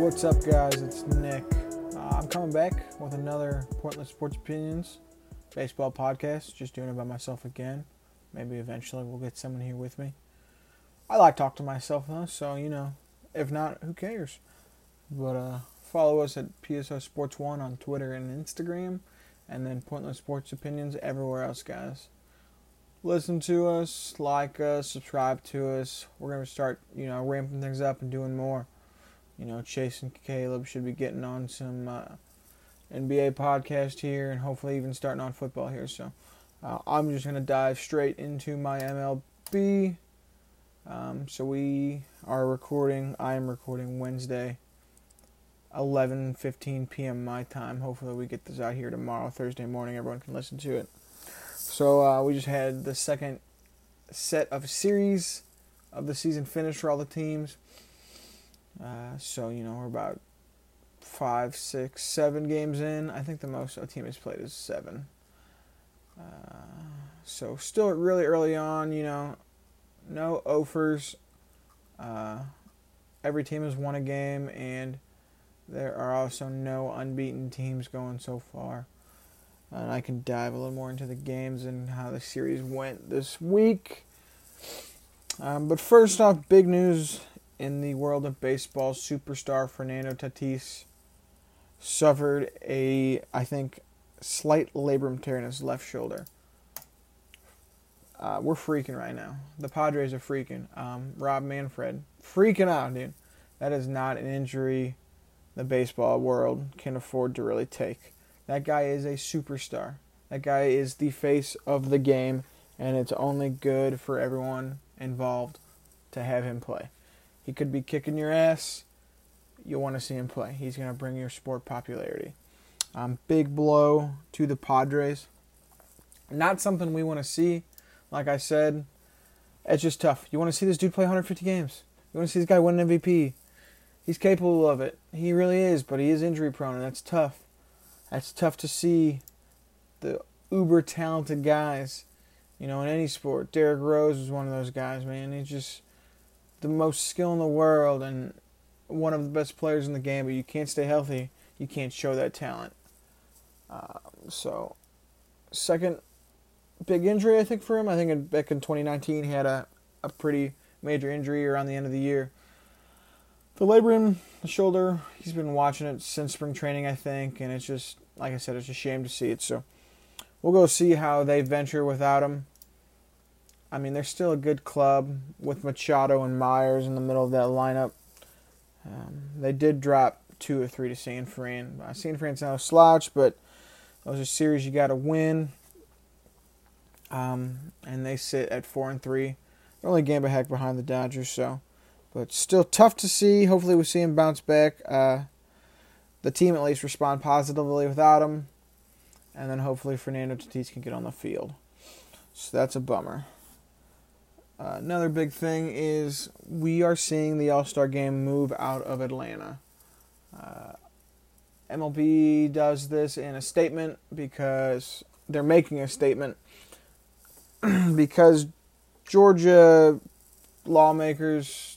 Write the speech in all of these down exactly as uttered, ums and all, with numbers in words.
what's up, guys? It's Nick. Uh, I'm coming back with another Pointless Sports Opinions baseball podcast. Just doing it by myself again. Maybe eventually we'll get someone here with me. I like talking to myself, though, so, you know, if not, who cares? But uh, follow us at P S O Sports one on Twitter and Instagram, and then Pointless Sports Opinions everywhere else, guys. Listen to us, like us, subscribe to us. We're going to start, you know, ramping things up and doing more. You know, Chase and Caleb should be getting on some uh, N B A podcast here, and hopefully even starting on football here. So uh, I'm just going to dive straight into my M L B. Um, so we are recording, I am recording Wednesday, eleven fifteen p.m. my time. Hopefully we get this out here tomorrow, Thursday morning. Everyone can listen to it. So uh, we just had the second set of series of the season finished for all the teams. Uh, so, you know, we're about five, six, seven games in. I think the most a team has played is seven. Uh, so still really early on, you know, no offers. Uh, every team has won a game, and there are also no unbeaten teams going so far. And I can dive a little more into the games and how the series went this week. Um, but first off, big news in the world of baseball. Superstar Fernando Tatis suffered a, I think, slight labrum tear in his left shoulder. Uh, we're freaking right now. The Padres are freaking. Um, Rob Manfred, freaking out, dude. That is not an injury the baseball world can afford to really take. That guy is a superstar. That guy is the face of the game, and it's only good for everyone involved to have him play. He could be kicking your ass. You'll want to see him play. He's going to bring your sport popularity. Um, big blow to the Padres. Not something we want to see. Like I said, it's just tough. You want to see this dude play one hundred fifty games. You want to see this guy win an M V P. He's capable of it. He really is, but he is injury prone, and that's tough. That's tough to see the uber talented guys, you know, in any sport. Derrick Rose is one of those guys, man. He's just the most skill in the world and one of the best players in the game, but you can't stay healthy. You can't show that talent. Uh, so, second big injury, I think, for him. I think in, back in twenty nineteen, he had a, a pretty major injury around the end of the year. The labrum, the shoulder, he's been watching it since spring training, I think, and it's just, like I said, it's a shame to see it. So we'll go see how they venture without him. I mean, they're still a good club with Machado and Myers in the middle of that lineup. Um, they did drop two or three to San Fran. Uh, San Fran's not a slouch, but those are series you got to win. Um, and they sit at four and three. They're only a game back behind the Dodgers, so. But still tough to see. Hopefully we see him bounce back. Uh, the team at least respond positively without him. And then hopefully Fernando Tatis can get on the field. So that's a bummer. Uh, another big thing is we are seeing the All-Star Game move out of Atlanta. Uh, M L B does this in a statement because they're making a statement because Georgia lawmakers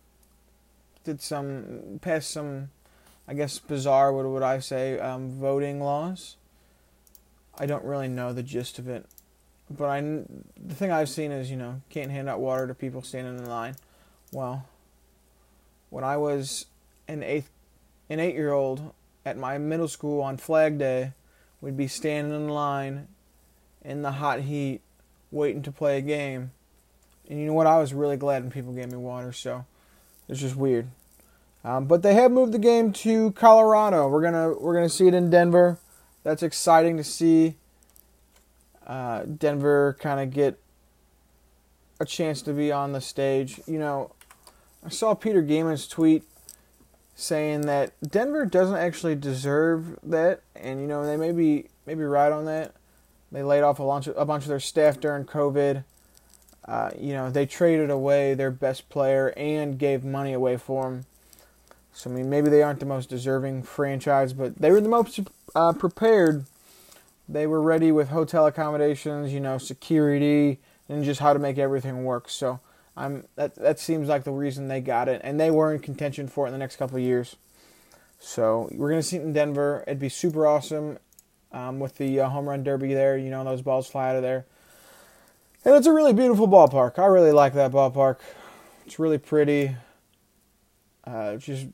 did some, passed some, I guess, bizarre, what would I say, um, voting laws. I don't really know the gist of it. But I, the thing I've seen is, you know, can't hand out water to people standing in line. Well, when I was an eighth, an eight-year-old at my middle school on Flag Day, we'd be standing in line in the hot heat, waiting to play a game. And you know what? I was really glad when people gave me water, so it's just weird. Um, but they have moved the game to Colorado. We're gonna we're gonna see it in Denver. That's exciting to see. Uh, Denver kind of get a chance to be on the stage. You know, I saw Peter Gaiman's tweet saying that Denver doesn't actually deserve that, and you know they may be maybe right on that. They laid off a bunch of, a bunch of their staff during COVID. Uh, you know, they traded away their best player and gave money away for him. So, I mean, maybe they aren't the most deserving franchise, but they were the most uh, prepared. They were ready with hotel accommodations, you know, security, and just how to make everything work. So, I'm that that seems like the reason they got it, and they were in contention for it in the next couple of years. So we're going to see it in Denver. It'd be super awesome um, with the uh, home run derby there. You know, those balls fly out of there. And it's a really beautiful ballpark. I really like that ballpark. It's really pretty. Uh, just,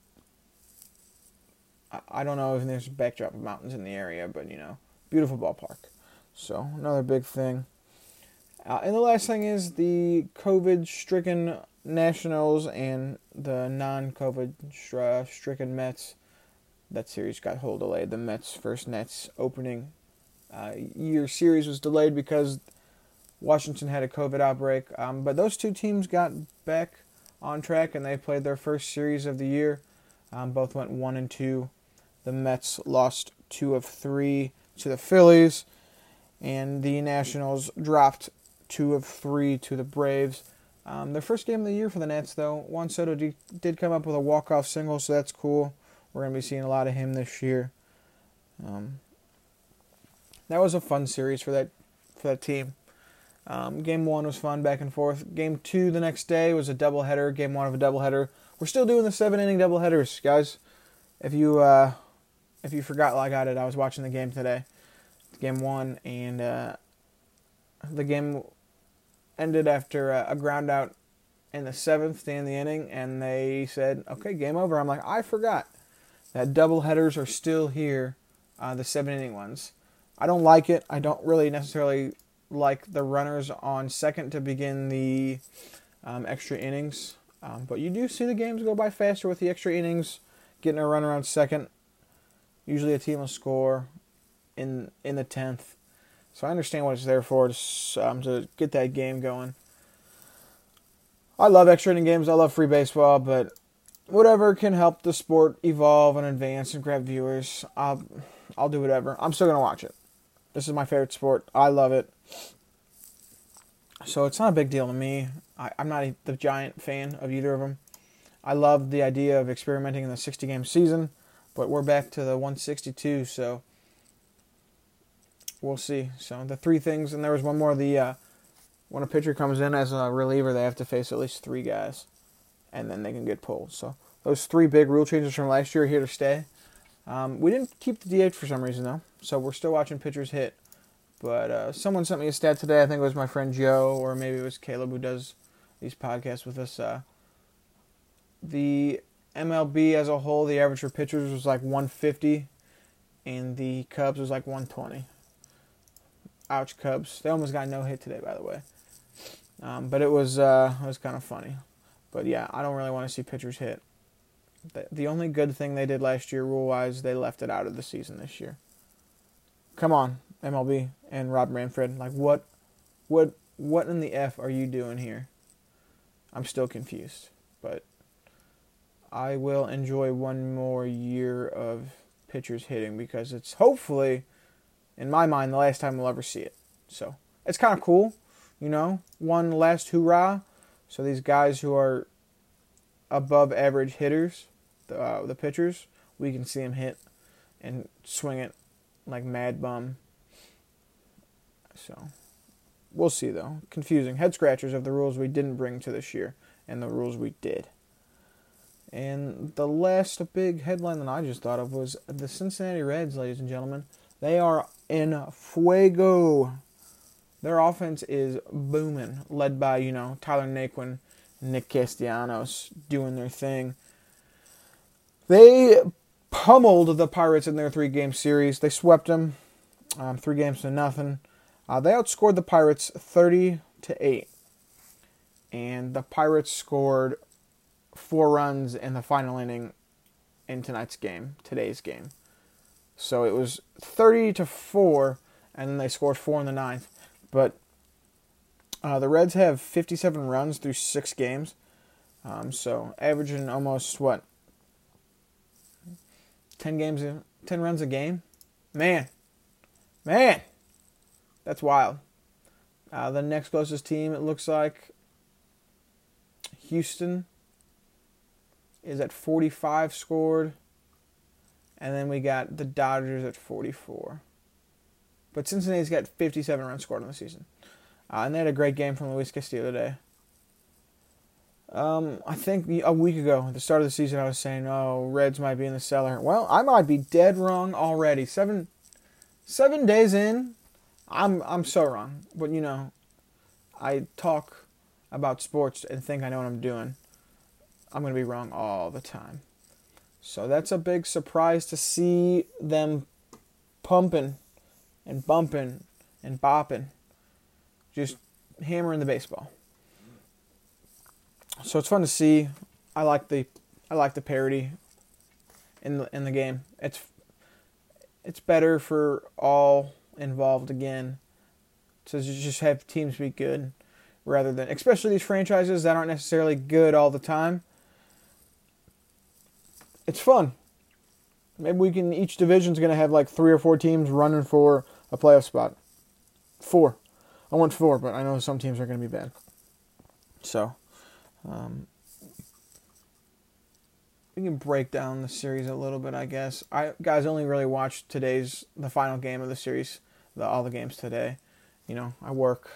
I don't know if there's a backdrop of mountains in the area, but, you know, beautiful ballpark. So, another big thing. Uh, and the last thing is the COVID-stricken Nationals and the non-COVID-stricken Mets. That series got hold delayed. The Mets first Nets opening uh, year series was delayed because Washington had a COVID outbreak. Um, but those two teams got back on track, and they played their first series of the year. Um, both went one and two. The Mets lost two of three to the Phillies, and the Nationals dropped two of three to the Braves. Um, their first game of the year for the Nets, though, Juan Soto d- did come up with a walk-off single, so that's cool. We're going to be seeing a lot of him this year. Um, that was a fun series for that for that team. Um, game one was fun, back and forth. Game two the next day was a doubleheader. Game one of a doubleheader. We're still doing the seven-inning doubleheaders, guys. If you uh, if you forgot like I did, I was watching the game today. Game one, and uh, the game ended after a, a ground out in the seventh to end the inning, and they said, okay, game over. I'm like, I forgot that doubleheaders are still here, uh, the seven-inning ones. I don't like it. I don't really necessarily like the runners on second to begin the um, extra innings. Um, but you do see the games go by faster with the extra innings, getting a runner on second. Usually a team will score in in the tenth. So I understand what it's there for, to, um, to get that game going. I love extra inning games. I love free baseball, but whatever can help the sport evolve and advance and grab viewers, I'll, I'll do whatever. I'm still going to watch it. This is my favorite sport. I love it. So it's not a big deal to me. I, I'm not a, the giant fan of either of them. I love the idea of experimenting in the sixty-game season, but we're back to the one sixty-two, so we'll see. So the three things, and there was one more. The uh, when a pitcher comes in as a reliever, they have to face at least three guys, and then they can get pulled. So those three big rule changes from last year are here to stay. Um, we didn't keep the D H for some reason, though, so we're still watching pitchers hit. But uh, someone sent me a stat today. I think it was my friend Joe, or maybe it was Caleb who does these podcasts with us. Uh, the M L B as a whole, the average for pitchers was like one fifty, and the Cubs was like one twenty. Ouch, Cubs. They almost got no hit today, by the way. Um, but it was uh, it was kind of funny. But yeah, I don't really want to see pitchers hit. The, the only good thing they did last year, rule-wise, they left it out of the season this year. Come on, M L B and Rob Manfred. Like, what, what, what in the F are you doing here? I'm still confused. But I will enjoy one more year of pitchers hitting because it's hopefully, in my mind, the last time we'll ever see it. So it's kind of cool, you know, one last hoorah. So these guys who are above average hitters, the, uh, the pitchers, we can see them hit and swing it like mad bum. So we'll see, though. Confusing. Head scratchers of the rules we didn't bring to this year and the rules we did. And the last big headline that I just thought of was the Cincinnati Reds, ladies and gentlemen. They are in fuego. Their offense is booming, led by, you know, Tyler Naquin, Nick Castellanos doing their thing. They pummeled the Pirates in their three-game series. They swept them um, three games to nothing. Uh, they outscored the Pirates thirty to eight. And the Pirates scored four runs in the final inning in tonight's game, today's game. So it was thirty to four, and then they scored four in the ninth. But uh, the Reds have fifty-seven runs through six games. Um, so averaging almost, what, ten games, ten runs a game? Man. Man. That's wild. Uh, the next closest team, it looks like, Houston is at forty-five scored. And then we got the Dodgers at forty-four. But Cincinnati's got fifty-seven runs scored in the season. Uh, and they had a great game from Luis Castillo today. Um, I think a week ago, at the start of the season, I was saying, "Oh, Reds might be in the cellar." Well, I might be dead wrong already. Seven, seven days in, I'm I'm so wrong. But you know, I talk about sports and think I know what I'm doing. I'm gonna be wrong all the time. So that's a big surprise to see them pumping and bumping and bopping, just hammering the baseball. So it's fun to see. I like the I like the parity in the in the game. It's it's better for all involved again to just have teams be good rather than, especially these franchises that aren't necessarily good all the time. It's fun. Maybe we can, each division's going to have like three or four teams running for a playoff spot. Four. I want four, but I know some teams are going to be bad. So, um, we can break down the series a little bit, I guess. I guys only really watched today's, the final game of the series, the, all the games today. You know, I work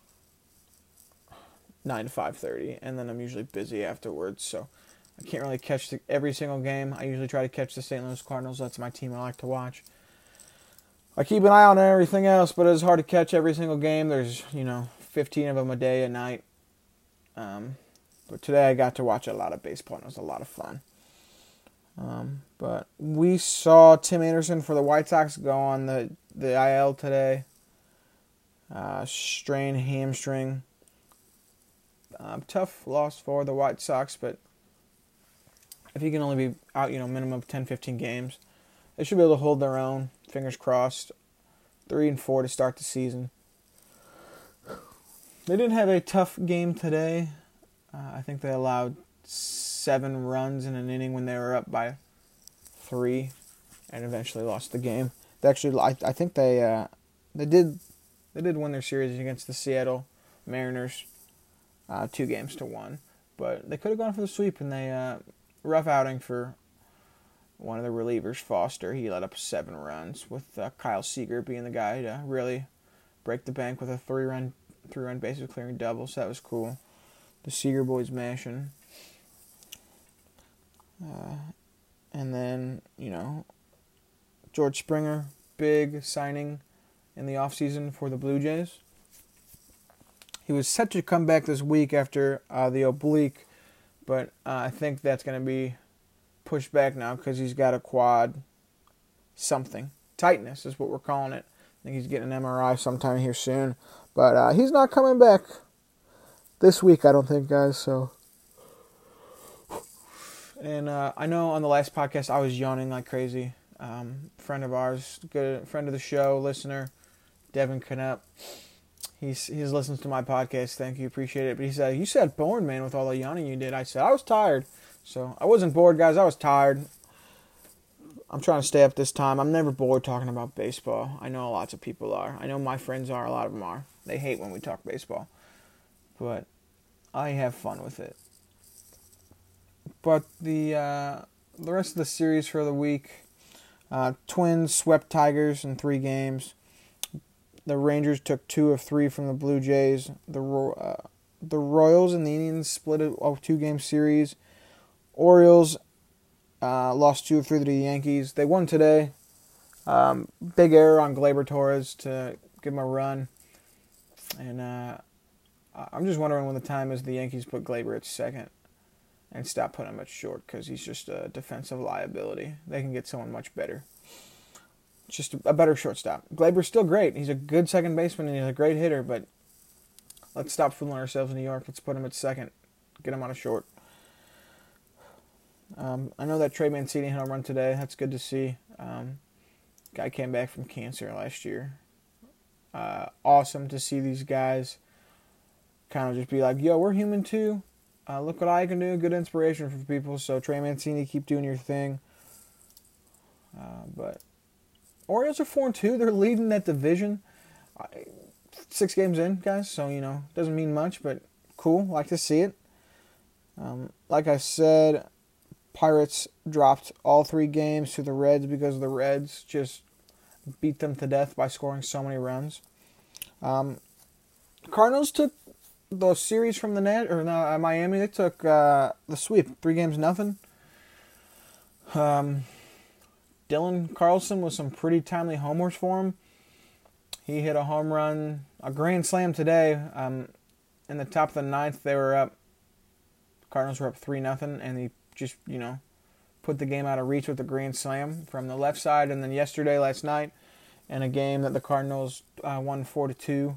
nine to five thirty, and then I'm usually busy afterwards, so I can't really catch the, every single game. I usually try to catch the Saint Louis Cardinals. That's my team I like to watch. I keep an eye on everything else, but it's hard to catch every single game. There's, you know, fifteen of them a day, a night. Um, but today I got to watch a lot of baseball, and it was a lot of fun. Um, but we saw Tim Anderson for the White Sox go on the, the I L today. Uh, strain hamstring. Uh, tough loss for the White Sox, but if he can only be out, you know, minimum of ten, fifteen games, they should be able to hold their own. Fingers crossed. Three and four to start the season. They didn't have a tough game today. Uh, I think they allowed seven runs in an inning when they were up by three, and eventually lost the game. They actually, I, I think they uh, they did they did win their series against the Seattle Mariners, uh, two games to one. But they could have gone for the sweep, and they uh, rough outing for one of the relievers, Foster. He let up seven runs, with uh, Kyle Seager being the guy to really break the bank with a three-run, three-run bases clearing double. So that was cool. The Seager boys mashing. Uh, and then, you know, George Springer, big signing in the offseason for the Blue Jays. He was set to come back this week after uh, the oblique, but uh, I think that's going to be pushed back now because he's got a quad something. Tightness is what we're calling it. I think he's getting an M R I sometime here soon. But uh, he's not coming back this week, I don't think, guys. So, and uh, I know on the last podcast I was yawning like crazy. Um, friend of ours, good friend of the show, listener, Devin Knupp. He's he's listens to my podcast. Thank you, appreciate it. But he said, "You said bored, man, with all the yawning you did." I said, "I was tired." So I wasn't bored, guys. I was tired. I'm trying to stay up this time. I'm never bored talking about baseball. I know lots of people are. I know my friends are. A lot of them are. They hate when we talk baseball. But I have fun with it. But the uh, the rest of the series for the week, uh, Twins swept Tigers in three games. The Rangers took two of three from the Blue Jays. The uh, the Royals and the Indians split a two-game series. Orioles uh, lost two of three to the Yankees. They won today. Um, big error on Gleyber Torres to give him a run. And uh, I'm just wondering when the time is the Yankees put Gleyber at second and stop putting him at short, because he's just a defensive liability. They can get someone much better. Just a better shortstop. Gleyber's still great. He's a good second baseman and he's a great hitter, but let's stop fooling ourselves in New York. Let's put him at second. Get him on a short. Um, I know that Trey Mancini hit a run today. That's good to see. Um, guy came back from cancer last year. Uh, awesome to see these guys kind of just be like, yo, we're human too. Uh, look what I can do. Good inspiration for people. So Trey Mancini, keep doing your thing. Uh, but Orioles are four and two. They're leading that division. I, six games in, guys. So, you know, doesn't mean much, but cool. Like to see it. Um, like I said, Pirates dropped all three games to the Reds because the Reds just beat them to death by scoring so many runs. Um, Cardinals took the series from the net or no, uh, Miami. They took uh, the sweep, three games nothing. Um, Dylan Carlson with some pretty timely homers for him. He hit a home run, a grand slam today. Um, in the top of the ninth, they were up. Cardinals were up three nothing, and he just you know put the game out of reach with the grand slam from the left side. And then yesterday, last night, in a game that the Cardinals uh, won four to two,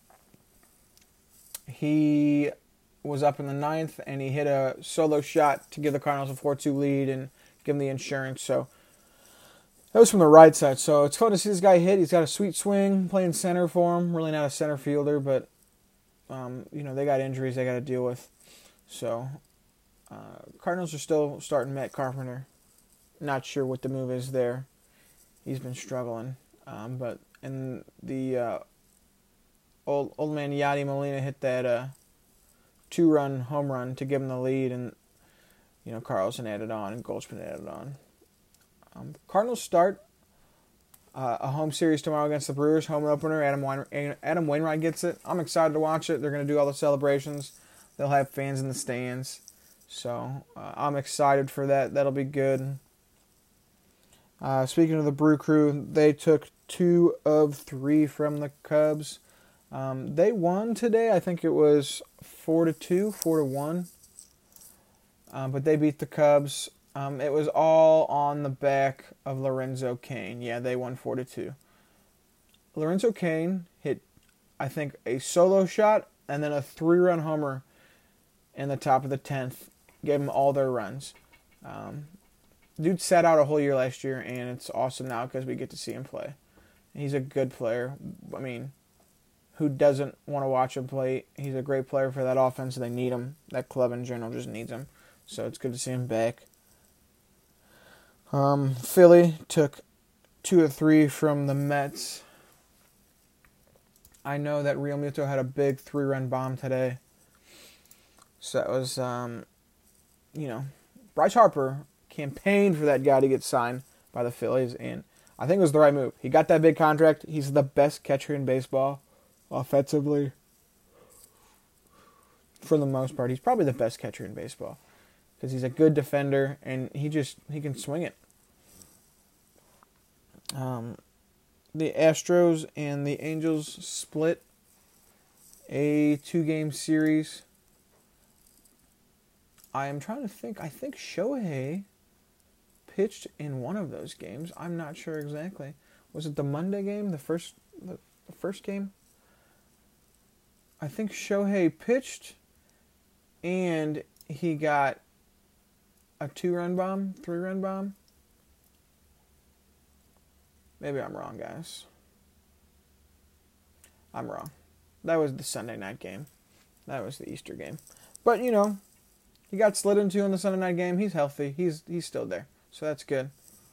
he was up in the ninth, and he hit a solo shot to give the Cardinals a four two lead and give them the insurance. So that was from the right side. So it's fun to see this guy hit. He's got a sweet swing, playing center for him. Really not a center fielder, but um, you know they got injuries they got to deal with. So uh, Cardinals are still starting Matt Carpenter. Not sure what the move is there. He's been struggling, um, but in the uh, old old man Yadi Molina hit that uh, two-run home run to give him the lead, and you know Carlson added on and Goldschmidt added on. Um, Cardinals start uh, a home series tomorrow against the Brewers, home opener. Adam Wainwright, Adam Wainwright gets it. I'm excited to watch it. They're going to do all the celebrations. They'll have fans in the stands, so uh, I'm excited for that. That'll be good. Uh, speaking of the Brew Crew, they took two of three from the Cubs. Um, they won today. I think it was four to two, four to one. Um, but they beat the Cubs. Um, it was all on the back of Lorenzo Cain. Yeah, they won four to two. Lorenzo Cain hit, I think, a solo shot and then a three-run homer in the top of the tenth. Gave them all their runs. Um, dude sat out a whole year last year, and it's awesome now because we get to see him play. He's a good player. I mean, who doesn't want to watch him play? He's a great player for that offense. They need him. That club in general just needs him. So it's good to see him back. Um, Philly took two or three from the Mets. I know that Real Muto had a big three-run bomb today. So that was, um, you know, Bryce Harper campaigned for that guy to get signed by the Phillies, and I think it was the right move. He got that big contract. He's the best catcher in baseball offensively. For the most part, he's probably the best catcher in baseball because he's a good defender, and he just he can swing it. Um, the Astros and the Angels split a two-game series. I am trying to think. I think Shohei pitched in one of those games. I'm not sure exactly. Was it the Monday game? The first, the, the first game? I think Shohei pitched, and he got a two-run bomb, three-run bomb. Maybe I'm wrong, guys. I'm wrong. That was the Sunday night game. That was the Easter game. But, you know, he got slid into in the Sunday night game. He's healthy. He's he's still there. So that's good.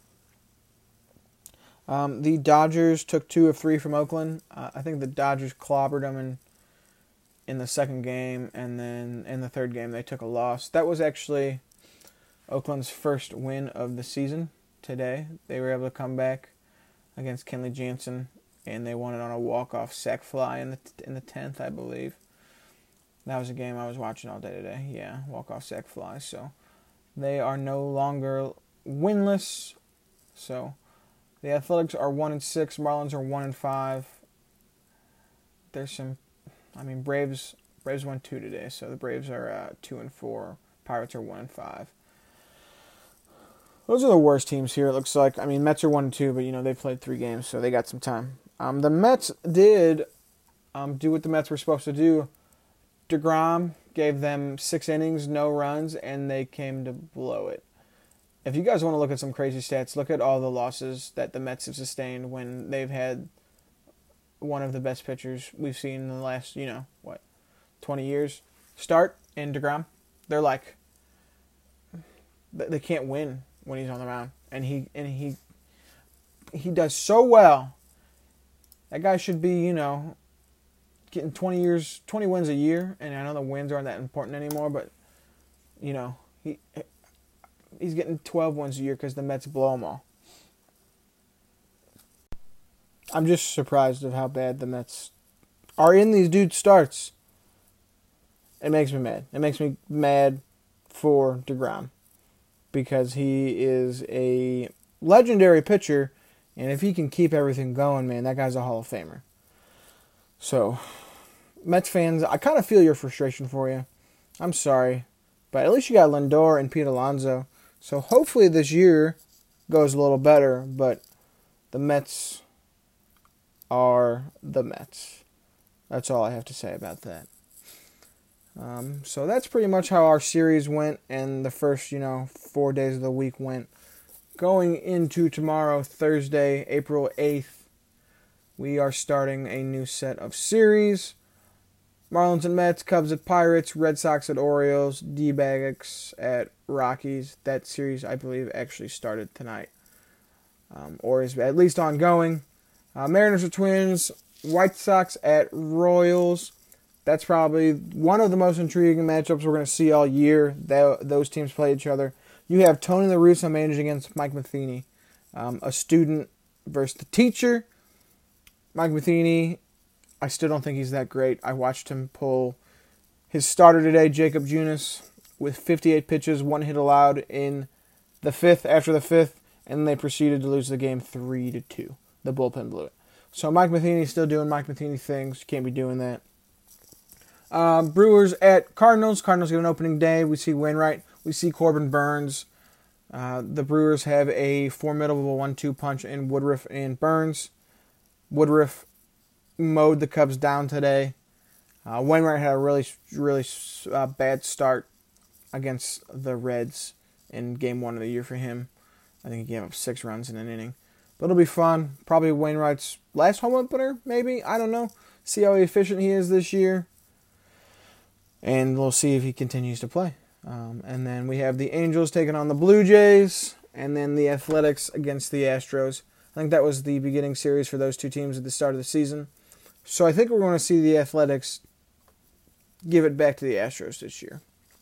Um, the Dodgers took two of three from Oakland. Uh, I think the Dodgers clobbered them in, in the second game. And then in the third game, they took a loss. That was actually Oakland's first win of the season today. They were able to come back against Kenley Jansen, and they won it on a walk-off sac fly in the in the tenth, I believe. That was a game I was watching all day today. Yeah, walk-off sac fly. So they are no longer winless. So the Athletics are one and six. Marlins are one and five. There's some, I mean, Braves Braves won two today, so the Braves are uh, two and four. Pirates are one and five. Those are the worst teams here, it looks like. I mean, Mets are one and two, but, you know, they played three games, so they got some time. Um, the Mets did um, do what the Mets were supposed to do. DeGrom gave them six innings, no runs, and they came to blow it. If you guys want to look at some crazy stats, look at all the losses that the Mets have sustained when they've had one of the best pitchers we've seen in the last, you know, what, twenty years start in DeGrom. They're like, they can't win when he's on the mound, and he and he he does so well. That guy should be, you know, getting twenty years, twenty wins a year. And I know the wins aren't that important anymore, but you know, he he's getting twelve wins a year because the Mets blow them all. I'm just surprised of how bad the Mets are in these dudes' starts. it makes me mad. It makes me mad for DeGrom because he is a legendary pitcher, and if he can keep everything going, man, that guy's a Hall of Famer. So, Mets fans, I kind of feel your frustration for you. I'm sorry, but at least you got Lindor and Pete Alonso. So hopefully this year goes a little better, but the Mets are the Mets. That's all I have to say about that. Um, so that's pretty much how our series went and the first, you know, four days of the week went. Going into tomorrow, Thursday, April eighth, we are starting a new set of series. Marlins and Mets, Cubs at Pirates, Red Sox at Orioles, D-backs at Rockies. That series, I believe, actually started tonight. Um, or is at least ongoing. Uh, Mariners at Twins, White Sox at Royals. That's probably one of the most intriguing matchups we're going to see all year. That, those teams play each other. You have Tony La Russa managing against Mike Matheny. Um, a student versus the teacher. Mike Matheny, I still don't think he's that great. I watched him pull his starter today, Jacob Junis, with fifty-eight pitches, one hit allowed in the fifth, after the fifth, and they proceeded to lose the game three to two. The bullpen blew it. So Mike Matheny's still doing Mike Matheny things. You can't be doing that. Um, Brewers at Cardinals. Cardinals get an opening day. We see Wainwright. We see Corbin Burns. Uh, the Brewers have a formidable one two punch in Woodruff and Burns. Woodruff mowed the Cubs down today. Uh, Wainwright had a really, really uh, bad start against the Reds in game one of the year for him. I think he gave up six runs in an inning. But it'll be fun. Probably Wainwright's last home opener, maybe. I don't know. See how efficient he is this year. And we'll see if he continues to play. Um, and then we have the Angels taking on the Blue Jays. And then the Athletics against the Astros. I think that was the beginning series for those two teams at the start of the season. So I think we're going to see the Athletics give it back to the Astros this year.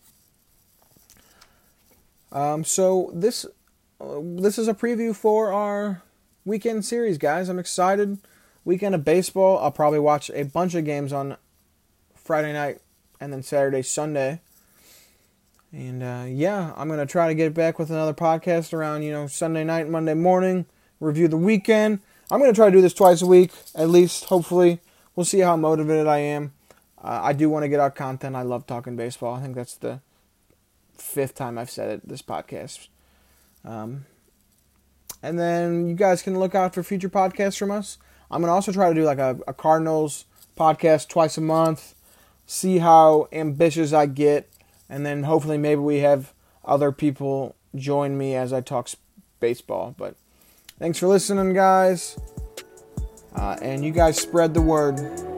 Um, so this uh, this is a preview for our weekend series, guys. I'm excited. Weekend of baseball. I'll probably watch a bunch of games on Friday night and then Saturday, Sunday. And uh, yeah, I'm going to try to get back with another podcast around, you know, Sunday night, Monday morning. Review the weekend. I'm going to try to do this twice a week, at least, hopefully. We'll see how motivated I am. Uh, I do want to get out content. I love talking baseball. I think that's the fifth time I've said it, this podcast. Um, and then you guys can look out for future podcasts from us. I'm going to also try to do like a, a Cardinals podcast twice a month, see how ambitious I get, and then hopefully maybe we have other people join me as I talk baseball. But thanks for listening, guys. Uh, and you guys spread the word.